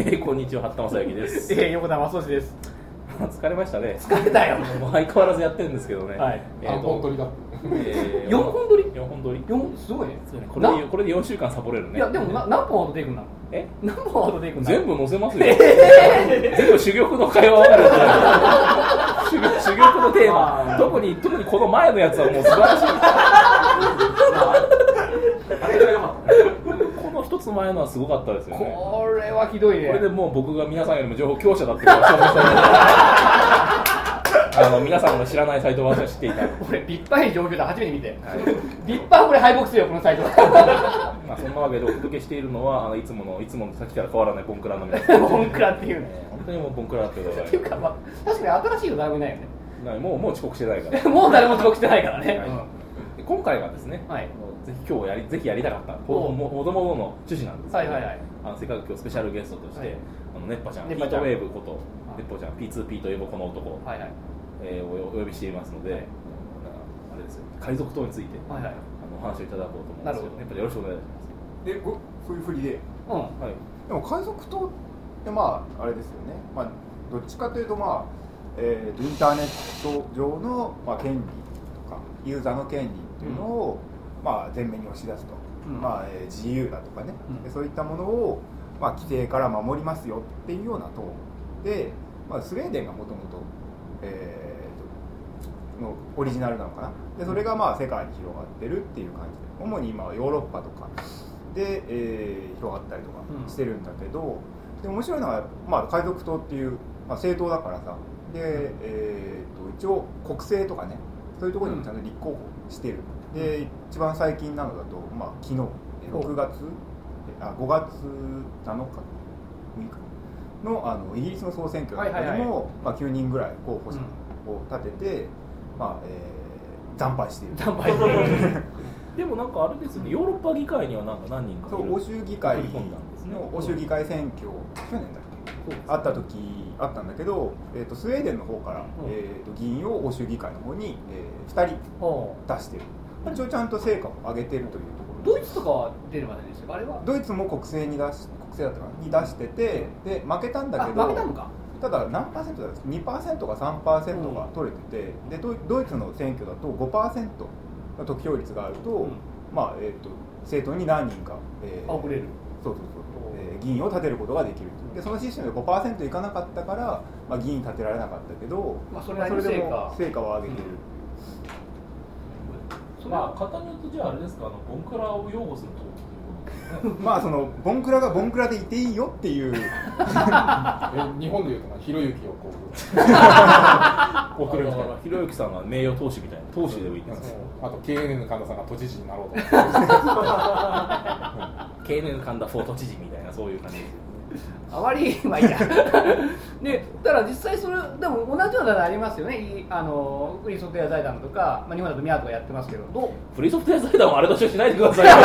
こんにちは、八田正幸です。 横田正史です。 疲れましたね。 疲れたよ。 もう相変わらずやってるんですけどね。 はい。 4本撮りだ。 4本撮り ？4本撮り。 すごいね。 これで4週間サボれるね。 いやでも何本後でいくんだ。何本後でいくんだ。 全部載せますよ。全部珠玉の会話を珠玉のテーマ。特にこの前のやつはもう素晴らしい。あれが良かった。この一つ前のはすごかったですよね。 これはひどいね。 これでもう僕が皆さんよりも情報強者だってことを証明されて皆さんの知らないサイトを私は知っていた。 俺ビッパイ状況で初めて見て、ビッパーこれ敗北するよこのサイト。 まあそんなわけでお届けしているのはいつものさっきから変わらないボンクラの皆さん。 ボンクラっていうね。 本当にもうボンクラってことだよ。 っていうかまあ確かに新しいの誰もいないよね。 もう遅刻してないから。 もう誰も遅刻してないからね。 今回はですね、ぜひやりたかったもともとの趣旨なんですけど、せっかく今日スペシャルゲストとして熱波ちゃん、ヒートウェーブこと熱波ちゃん P2P といえばこの男をお呼びしていますので、あれですよ、海賊島についてお話をいただこうと思うんですけど、熱波ちゃんよろしくお願いします。 でそういう振りで、でも海賊島ってまああれですよね、まあどっちかというとまあインターネット上の権利とかユーザーの権利っていうのをまあ前面に押し出すと、まあ自由だとかね、そういったものをまあ規制から守りますよっていうようなトーンで、まあスウェーデンがもともとのオリジナルなのかな。でそれがまあ世界に広がってるっていう感じで、主に今はヨーロッパとかで、広がったりとかしてるんだけど、で面白いのはまあ海賊島っていう、まあ、政党だからさ、で、一応国政とかね、そういうところにもちゃんと立候補してる。で一番最近なのだと、まあ、昨日5月7日のイギリスの総選挙でも9人ぐらい候補者を立てて、まあ惨敗している。 でもなんかあれですね、ヨーロッパ議会にはなんか何人か欧州議会の欧州議会選挙、去年だっけあったんだけど、スウェーデンの方から、議員を欧州議会の方に、2人出してる。一応ちゃんと成果を上げてるというところ。 ドイツとかは出るまでですよ。あれはドイツも国政だったかなに出してて、で負けたんだけど、 負けたのか。 ただ何パーセントだったか 2% か 3% が取れてて、でドイツの選挙だと 5% の得票率があると、まあ政党に何人か、 送れる。 そう、議員を立てることができる。でそのシステムで 5% いかなかったから、まあ、議員立てられなかったけど、それでも成果を上げてる。 まあ、方によってじゃああれですか、ボンクラを擁護するとまあそのボンクラがボンクラでいていいよっていう日本でいうとひろゆきをこう送るみたいな。ひろゆきさんが名誉投資みたいな、投資でもいいです。 あと KNN 神田さんが都知事になろうと KNN 神田フォー都知事みたいな、そういう感じです。 あまりまあいいや。で、だから実際それでも同じようなのありますよね。フリーソフトウェア財団とか、まあ、日本だとミャーとかやってますけど、 フリーソフトウェア財団はあれとしないでくださいよ。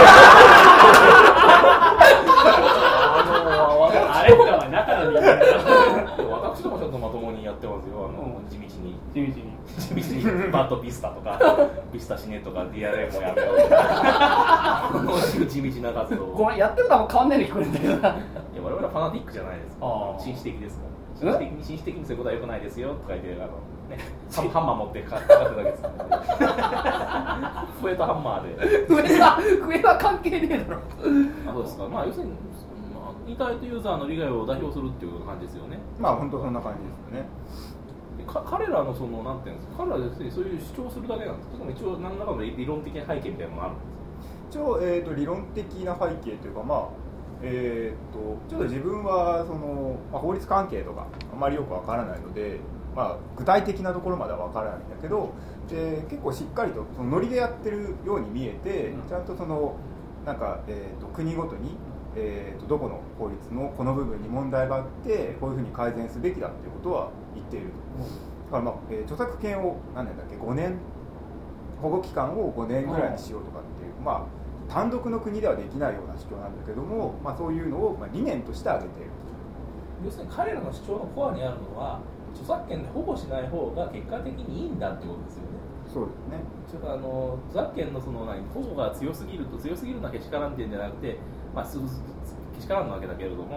あれとかは中の人間私どもちょっとまともにやってますよ。地道にバッドピスタとかピスタシネとか DRM もやめようとか地道な活動を。 ごめん、やってることはもう変わんないで聞こえるんだけどな。いや、 我々はファナティックじゃないですか。紳士的ですから。紳士的にそういうことは良くないですよとか言ってハンマー持ってかかってるだけですからね。笛とハンマーで。 笛は関係ねえだろ。 そうですか。まあ要するにインターネットユーザーの利害を代表するっていう感じですよね。 まあ本当そんな感じですよね。 彼らのそのなんていうんですか、彼らですね、そういう主張するだけなんですけど、一応何らかの理論的な背景みたいなのもあるんですよ。一応理論的な背景というか、まあちょっと自分はその、法律関係とかあまりよくわからないので、まあ、具体的なところまではわからないんだけど、結構しっかりとそのノリでやってるように見えて、ちゃんとそのなんか、国ごとに、どこの法律のこの部分に問題があってこういうふうに改善すべきだっていうことは言っている。だから、まあ著作権を何年だっけ5年保護期間を5年ぐらいにしようとかっていう、まあ単独の国ではできないような主張なんだけども、まあ、そういうのを理念として挙げている。 要するに彼らの主張のコアにあるのは著作権で保護しない方が結果的にいいんだってことですよね。 そうですね。 著作権のその保護が強すぎると強すぎるのはけしからんっていうんじゃなくて、けしからんなわけだけれども、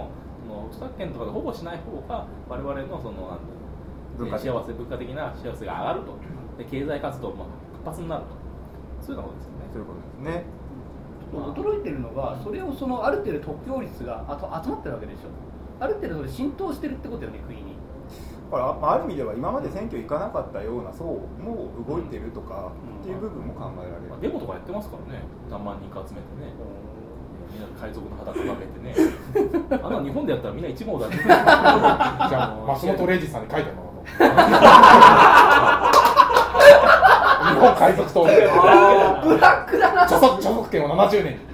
その著作権とかで保護しない方が我々のその文化的な幸せが上がると、で経済活動も活発になると、そういうのですよね。 そういうことですね。 驚いてるのが、それをそのある程度得票率が集まってるわけでしょ。ある程度それ浸透してるってことよね、国に。 だからある意味では今まで選挙行かなかったような層も動いてるとかっていう部分も考えられる。 デモとかやってますからね、何万人か集めてね、みんな海賊の旗掲げてねあの日本でやったらみんな一網だってじゃあ松本零士さんに書いてもらおう日本海賊党ブラックだな。 著作権を70年に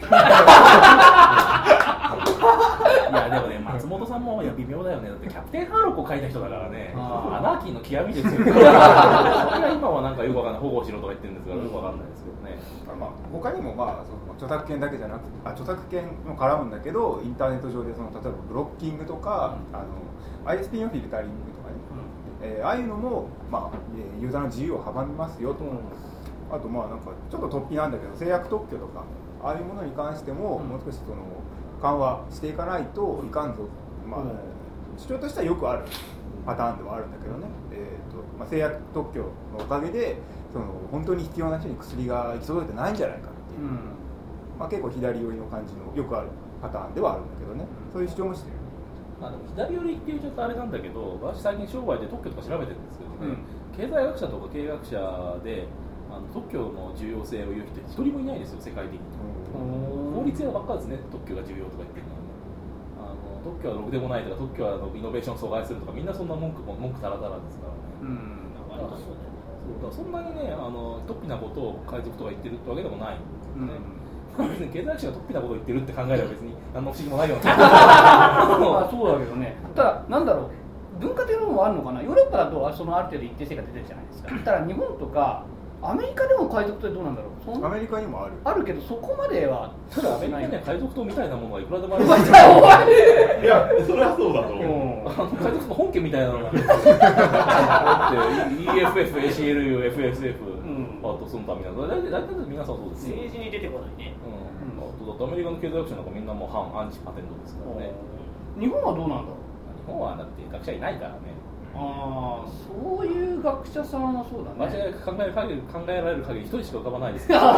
いやでもね、松本さんも微妙だよね。だってキャプテンハーロックを書いた人だからね、アナーキーの極みですよそれが今はなんかよくわかんない、保護しろとか言ってるんですからよくわかんないですけどね。 他にもその著作権だけじゃなくて著作権も絡むんだけど、インターネット上でその例えばブロッキングとか、ISP のフィルタリングとかね、ああいうのも、ユーザーの自由を阻みますよとか、あとなんかちょっと突飛なんだけど制約特許とかああいうものに関しても、もう少しその緩和していかないといかんぞ、主張としてはよくあるパターンではあるんだけどね、制約特許のおかげでその本当に必要な人に薬が行き届いてないんじゃないかっていう、結構左寄りの感じのよくあるパターンではあるんだけどね、そういう主張もしてる。 でも左寄りっていうちょっとあれなんだけど、私最近商売で特許とか調べてるんですけどね、経済学者とか経営学者で特許の重要性を言う人一人もいないですよ、世界的に。法律屋ばっかですね、特許が重要とか言ってるのはね。特許はろくでもないとか、特許はイノベーションを阻害するとか、みんなそんな文句たらたらですからね。そんなにね、突飛なことを海賊とか言ってるってわけでもないんですね。経済学者が突飛なことを言ってるって考えれば別に何の不思議もないようなそうだけどね。ただなんだろう、文化的なのもあるのかな。ヨーロッパだとそのある程度一定性が出てるじゃないですか。ただ日本とかアメリカでも海賊ってどうなんだろう。 アメリカにもあるけどそこまでは。 ただアメリカには海賊島みたいなものがいくらでもある。 いやそれはそうだと思う。 海賊の本家みたいなのがだって EFF、ACLU、FSF、あとその他みんな大体皆さんそうですよ。 政治に出てこないね。 だってアメリカの経済学者なんかみんなもう反アンチパテントですからね。 日本はどうなんだろう。 日本はだって学者いないからね。 そういう学者さんはそうだね。 間違い考えられる限り一人しか浮かばないですけど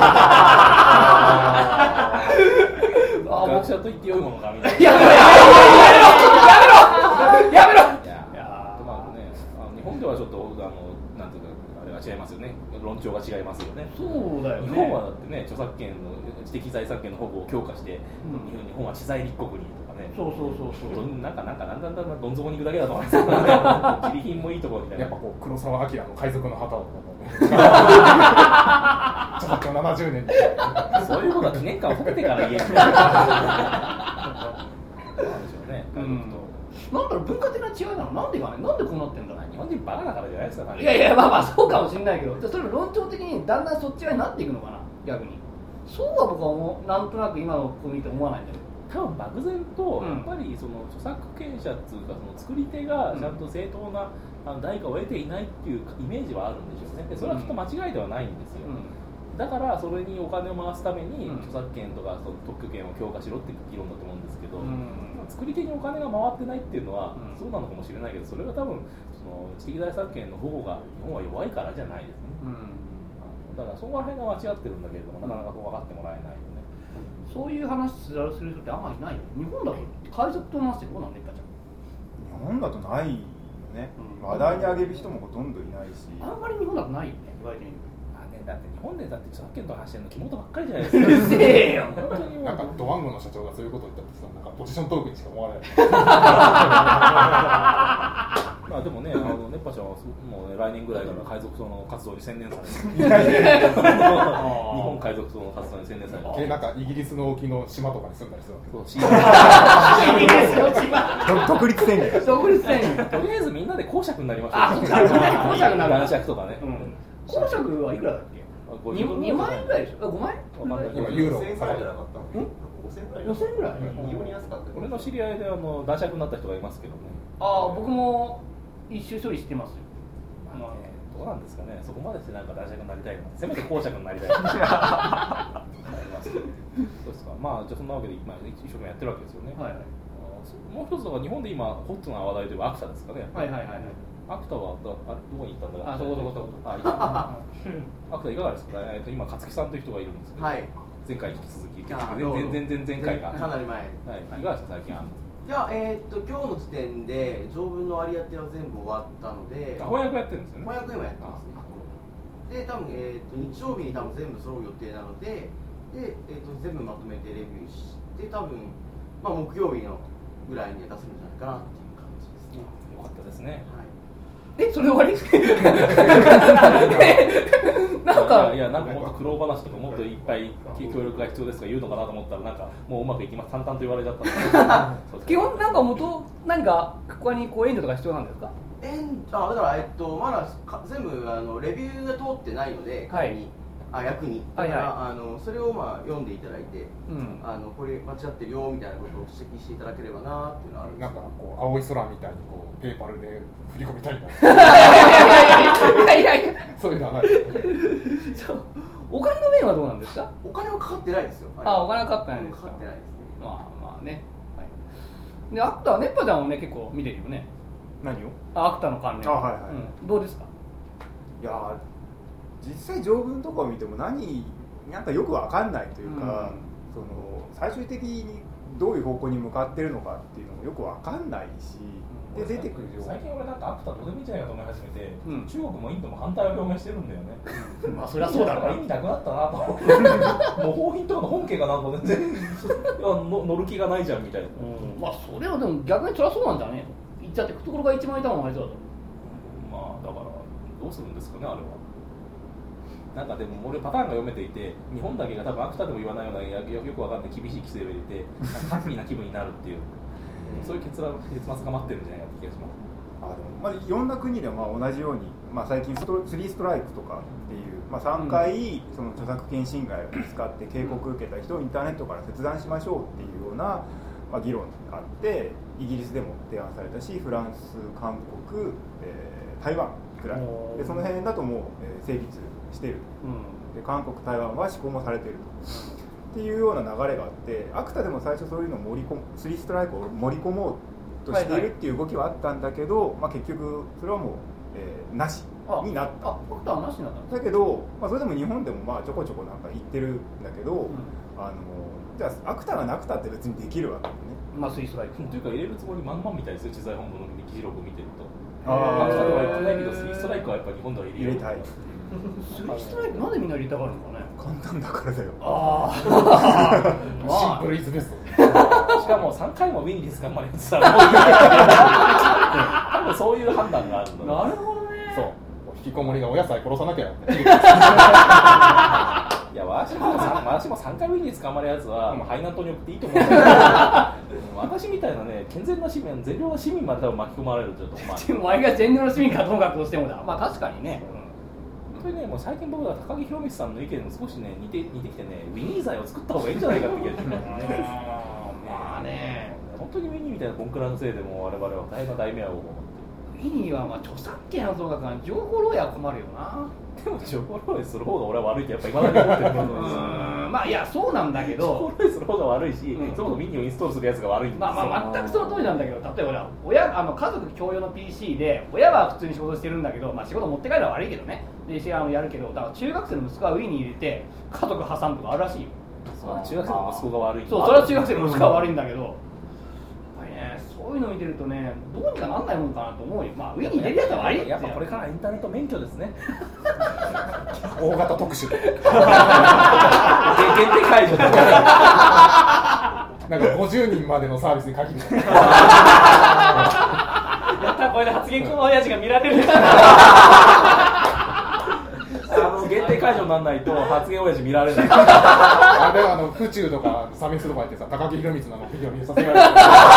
学者と言ってよいものかみたいな。 やめろ日本ではちょっとなんていうかあれが違いますよね。論調が違いますよね。 そうだよね。 日本はだってね、著作権の知的財産権の保護を強化して、日本は知財立国にとかね。 そうなんだんどん底に行くだけだと思いますよね。地理品もいいところみたいな。 やっぱこう黒澤明の海賊の旗を著作権70年にそういうことは記念館を建ててから言える。そうなんでしょうね。 なんだろう、文化的な違いなの。なんでかね、なんでこうなってんだろう。 日本人バカだからじゃないですか。 いやそうかもしれないけど、それ論調的にだんだんそっち側になっていくのかな、逆に。そうは僕はなんとなく今の子見て思わないんだけど。 多分漠然とやっぱりその著作権者っていうか、その作り手がちゃんと正当な代価を得ていないっていうイメージはあるんでしょうね。でそれはきっと間違いではないんですよ。だからそれにお金を回すために著作権とかその特許権を強化しろっていう議論だと思うんですけど、作り手にお金が回ってないっていうのはそうなのかもしれないけど、それは多分その知的財産権の保護が日本は弱いからじゃないですね。だからそこら辺が間違ってるんだけれども、なかなか分かってもらえないよね。 そういう話する人ってあんまりいないよ。日本だと海賊と話してどうなんねっかちゃん。 日本だとないよね。話題に上げる人もほとんどいないし。 あんまり日本だとないよね、言われてみる。 だって日本でだって著作権と話してるの肝とばっかりじゃないですか。 うるせえよ。 なんかドワンゴの社長がそういうことを言ったってさ、なんかポジショントークにしか思われない。 まあでもね、熱波ちゃんはもう、ね、来年ぐらいから海賊島の活動に専念される。日本海賊島の活動に専念される。 なんかイギリスの沖の島とかに住んだりするわけ。 イギリスの島。 独立宣言。 独立宣言。 とりあえずみんなで公爵になりましたよ。 公爵になる。 男爵とかね。 公爵はいくらだっけ？2万円ぐらいでしょ？5万円？ 今ユーロ 5000円ぐらいじゃなかった？ 5000円ぐらい？ 異様に安かった。 俺の知り合いで男爵になった人がいますけどね。 僕も一周処理してますよ。 どうなんですかね。そこまでしてなんか男爵になりたいの。せめて公爵になりたいの。そうですか。まあじゃあそんなわけで一生懸命やってるわけですよね。 もう一つは日本で今ホットな話題といえばアクタですかね。 はいはいはいはい。 アクタはどこに行ったんだろう。 あ、そこ。 アクタいかがですか。今勝木さんという人がいるんですけど、 はい、 前回に引き続き全然前回がかなり前、 はい、いかがですか最近。 いや、今日の時点で条文の割り当ては全部終わったので、 翻訳やってるんですよね。 翻訳今やってますね。で、多分、日曜日に多分全部揃う予定なので、全部まとめてレビューして、多分、まあ、木曜日のぐらいには出せるんじゃないかなっていう感じですね。 よかったですね。 はい 、それ終わりなんかいやなんかもっと苦労話とかもっといっぱい協力が必要ですとか言うのかなと思ったらなんかもううまくいきます淡々と言われちゃったので基本なんか何かここにこう援助とか必要なんですか。 だからまだ全部レビューが通ってないので、役にだから、それを読んでいただいて、これ間違ってるよみたいなことを指摘していただければなっていうのはあるんです。 なんかこう青い空みたいにこうペーパルで振り込みたいな。 いやそういうのはない。 お金の面はどうなんですか。 お金はかかってないですよ。 お金はかかってないですか。 かかってないですね。 まあね。でアクタは熱波ちゃんもね結構見てるよね。 何を？ アクタの関連。 はいはい。 どうですか。 いや実際条文とかを見てもなんかよくわかんないというか、その最終的にどういう方向に向かってるのかっていうのもよくわかんないし、で出てくる情報。 最近俺なんかアクタどうでもいいんじゃないかと思い始めて、中国もインドも反対を表明してるんだよね。 まあそりゃそうだろう。 意味なくなったなと思って。もう法品とかの本家がなんか全然乗る気がないじゃんみたいな。 まあそれはでも逆にそりゃそうなんじゃねえの。言っちゃってところが一番いたのがあいつだと。 まあだからどうするんですかねあれは。なんかでも俺パターンが読めていて日本だけが多分アクタでも言わないようなよくわかんない厳しい規制を入れてハッピーな気分になるっていうそういう結末が待ってるんじゃないかって気がします。 いろんな国でも同じように、最近3ストライクとかっていう、3回その著作権侵害を見つかって警告を受けた人をインターネットから切断しましょうっていうような、議論があってイギリスでも提案されたしフランス、韓国、台湾くらいでその辺だともう、成立している、で韓国、台湾は施行もされているっていうような流れがあってアクタでも最初そういうのを3ストライクを盛り込もうとしているっていう動きはあったんだけど、結局それはもう、なしになった。 アクタはなしになった。 だけど、それでも日本でもちょこちょこなんか言ってるんだけど、じゃあアクタがなくたって別にできるわけね。 3ストライクというか入れるつもり満々みたいですよ知財本部の議事録を見てると。アクタでは言ってないけど3ストライクはやっぱり日本では入れたい。 3ストライクなんでみんな入れたがるのかね。 簡単だからだよ。 シンプルイズベスト。 しかも3回もウィンリー捕まれてたら多分そういう判断があるんだ。 なるほどね。 そう。 引きこもりがお野菜殺さなきゃ。 いや私も3回ウィンリー捕まるやつはハイナントに送っていいと思うんだけど私みたいなね健全な市民善良な市民まで多分巻き込まれるとちょっとでも前が善良な市民かどうかとしてもだ。確かにね。 本当にねもう最近僕は高木宏光さんの意見も少しね似てきてねウィニー罪を作った方がいいんじゃないかって気がしますね。 まあね本当にウィニーみたいなボンクラのせいでもう我々は大変な大迷惑を。 ウィニーは著作権はそうだから情報漏洩は困るよな。 でも情報漏洩する方が俺は悪いってやっぱ今まで思ってると思うんですよ。 いやそうなんだけど情報漏洩する方が悪いし、そもそもミニをインストールするやつが悪いんですよ。 全くその通りなんだけど例えば家族共用の PC で親は普通に仕事してるんだけど、仕事持って帰るのは悪いけどねでやるけどだから中学生の息子はウィニー入れて家族破産とかあるらしいよ。 中学生の息子が悪い。 そうそれは中学生の息子が悪いんだけどそういうの見てるとねどうにかなんないもんかなと思うよ。ウィニー入れるやつは悪いってやっぱこれからインターネット免許ですね。 大型特殊限定解除とかなんか50人までのサービスに限るやったこれで発言この親父が見られる限定解除にならないと発言親父見られない。 あれは府中とかサメスとか言ってさ高木宏光のビデオ見させられる。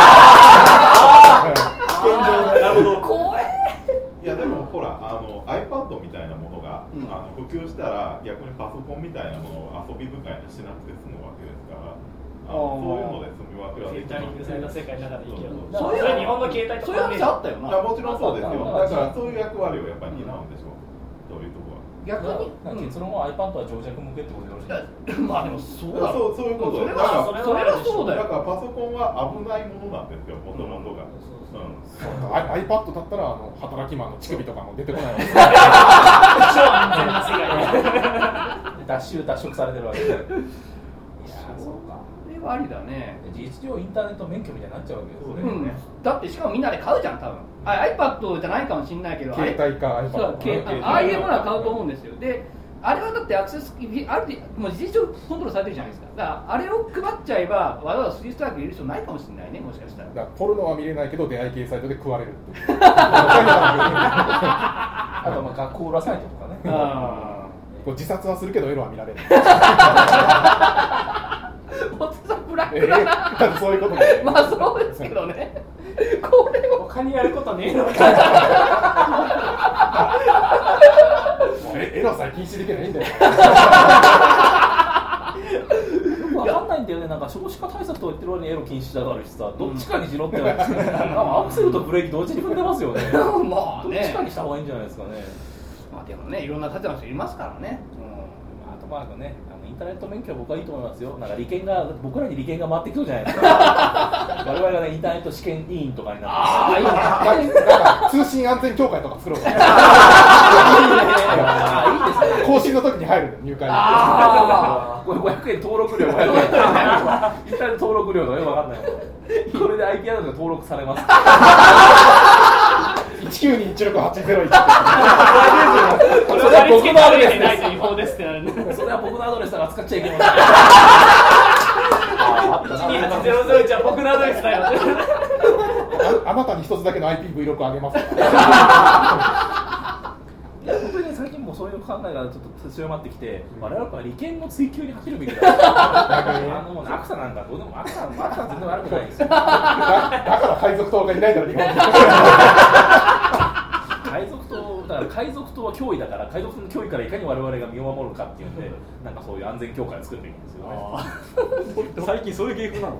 なるほど。 怖い。 いやでもほらiPad みたいなものが、普及したら逆にパソコンみたいなものを遊び深いにしなくて済むわけですから、そういうので済むわけはできない。 された世界の中でいいけど、 そういう日本の携帯とかそういう話あったよな。 もちろんそうですよ。だからそういう役割をやっぱり担うんでしょう。そういうところは。 逆に結論は iPad は長尺向けってことでよろしいですか？ まあでもそういうことで、 それはそうだよ。 だからパソコンは危ないものなんですよ、もともとが。 iPad だったら働きマンの乳首とかも出てこないわけです。 超安全な世界脱色されてるわけで。いやそうか。それはありだね。 事実上インターネット免許みたいになっちゃうわけですよね。 だってしかもみんなで買うじゃん多分。iPad じゃないかもしれないけど。 携帯か iPad。 ああいうものは買うと思うんですよ。で。あれはだってアクセスあるもう事実上コントロールされてるじゃないですか。だからあれを配っちゃえばわざわざ3ストライク入れる必要ないかもしれないね、もしかしたら。 ポルノは見れないけど出会い系サイトで食われるっていう。 あと学校裏サイトとかね。 自殺はするけどエロは見られる。 お父さんブラックだな。 そういうことで。 まあそうですけどね。これを他にやることねえのか。 エロさえ禁止できないんだよ。 わかんないんだよね。なんか少子化対策と言ってる割にエロ禁止だからしさ、どっちかにしろって言われて、アクセルとブレーキ同時に踏んでますよね。 まあね。 どっちかにした方がいいんじゃないですかね。 まあでもね、いろんな立場の人いますからね。 あとまあね、インターネット免許は僕はいいと思いますよ。なんか僕らに利権が回ってきそうじゃないですか。我々がね、インターネット試験委員とかになって、 ああいいね。 なんか通信安全協会とか作ろうか。 いいですね。 更新の時に入るんだよ、入会に。 500円登録料500円。インターネット登録料とかよくわかんない。これで IP アドレスが登録されます。 192168001。 それは僕のアドレスないと違法ですってなるんで。 それは僕のアドレスが使っちゃいけません。 12800は僕のアドレスだよ。 あなたに一つだけの IPv6 あげます。 いや本当に最近もそういう考えがちょっと強まってきて、我々は利権の追求に走るべきだ。もうアクサなんかどうでもアクサ全然悪くないですよ。だから海賊党がいないんだろ日本に。 海賊党は脅威だから、海賊の脅威からいかに我々が身を守るかっていうんで、なんかそういう安全協会を作るべきですよね。 最近そういう芸風なの？ も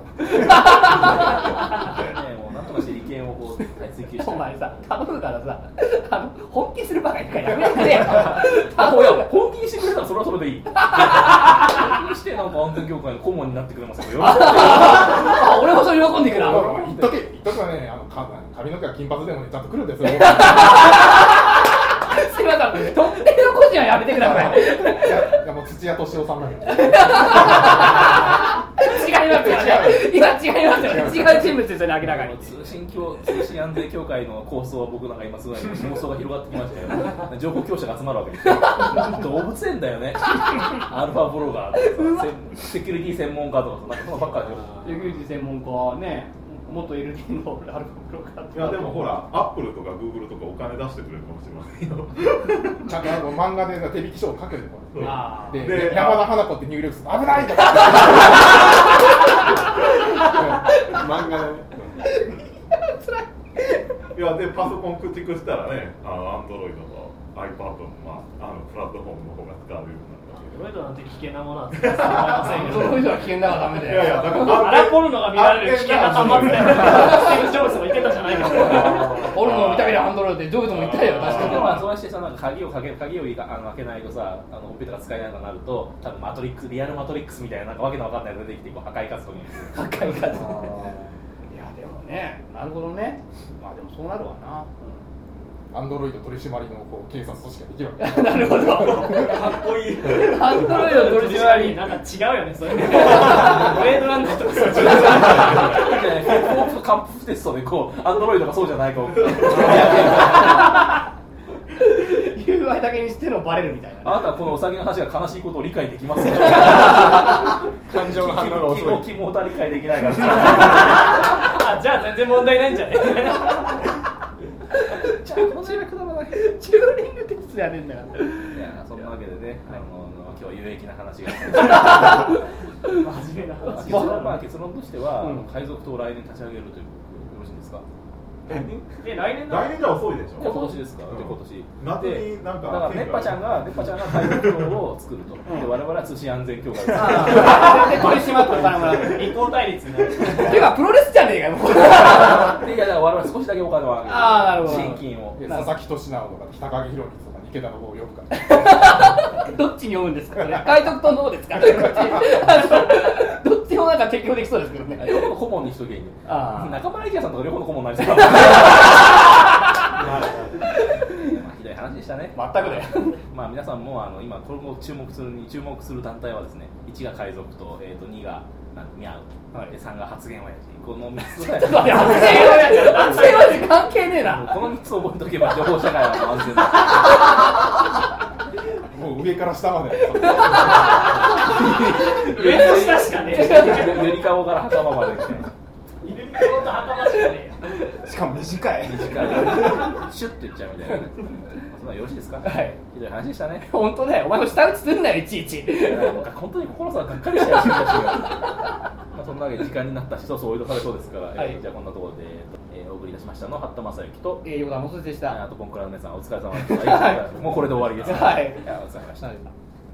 うなんとかして利権をこう追求して。 お前さ、頼むからさ、本気するばかりからやめてよ。 本気にしてくれたらそれはそれでいい。本気にしてなんか安全協会の顧問になってくれますよ。 俺もそれ喜んでくる。 言っとけばね、髪の毛は金髪でもねちゃんと来るんですよ。 すみません、特定の個人はやめてください。 いやもう土屋敏夫さんなんで。 違いますよね。今違いますよね。違う人物ですよね、明らかに。 通信安全協会の構想は僕なんか今すごい妄想が広がってきましたよ。情報強者が集まるわけですよ。動物園だよね。アルファブロガーとかセキュリティ専門家とかなんかそのばっかり。 セキュリティ専門家はね。元 LD のアルファブロガー。 いやでもほら、アップルとかグーグルとかお金出してくれるかもしれませんよ。 ちゃんと漫画で手引き書を書けると。でで山田花子って入力すると危ないとか。漫画でね。 いやでパソコン駆逐したらね、アンドロイドと iPad もプラットフォームの方が使われるようになる。 アンドロイドなんて危険なものは使われませんよ。 アンドロイドは危険だからダメだよ。 いやいやだからアラポルノが見られる危険な端末だよ。スティーブ・ジョブズも言ってたじゃないか。 ポルノを見たけどアンドロイドでジョブズも言ったよ。確かに。 まあそうしてさ、なんか鍵を開けないとさ、コンピューターが使えないとなると、多分リアルマトリックスみたいななんかわけのわかんないのが出てきて、破壊活動に。 破壊活動。いやでもね、なるほどね。まあでもそうなるわな。 アンドロイド取り締まりの警察組織ができるわけ。 なるほど。 かっこいい。 アンドロイド取り締まりなんか違うよね、それ。ウェイドランドとかそういう。 カンプテストでこうアンドロイドがそうじゃないかを。 UI だけにしてのバレるみたいな。 あなたはこのお酒の話が悲しいことを理解できますか？ 感情の反応が遅い。 気持ちは理解できないから。 じゃあ全然問題ないんじゃない？ チューリングテストやねんだから。 いやそんなわけでね、今日は有益な話が。 真面目な話。 結論としては、海賊党を来年立ち上げるというよろしいですか？ 来年じゃ遅いでしょ。 今年ですか？今年。 夏になんか。 だから熱波ちゃんが海賊党を作ると。で我々は通信安全協会を作る。 取り締まってお金もらう。 一方対立になる。 てかプロレスじゃねえかよ。 いやだから我々少少しだけお金をあげる。 ああ、なるほど。 新金を。 佐々木俊直とか高木宏光とか池田の方を呼ぶから。 どっちに読むんですか。海賊との方ですか。どっちもなんか適用できそうですけどね。 両方の顧問にしとけばいいね。中村池さんとか両方の顧問になりそう。ひどい話でしたね。 全くね。 まあ皆さんも今これも注目する団体はですね、1が海賊と2がミャウ、3が発言親父。この3つ。発言親父関係ねえな。この3つ覚えとけば情報社会は安全だ。 もう上から下まで。 上と下しかねえ。 ゆりかごから袴まで。 ゆりかごと袴しかねえ。しかも短い。 シュッといっちゃうみたいな。そんなよろしいですか。 はい。 ひどい話でしたね。 本当ね、お前も下打ちすんなよいちいち。 本当に心さんがっかりしたらしいんだし。そんなわけで時間になったし、そうそう追い出されそうですから、じゃあこんなところでお送りいたしましたの八田正幸と横田もすでした。 あとボンクラの皆さんお疲れ様でした。もうこれで終わりです。 はい。 お疲れ様でした。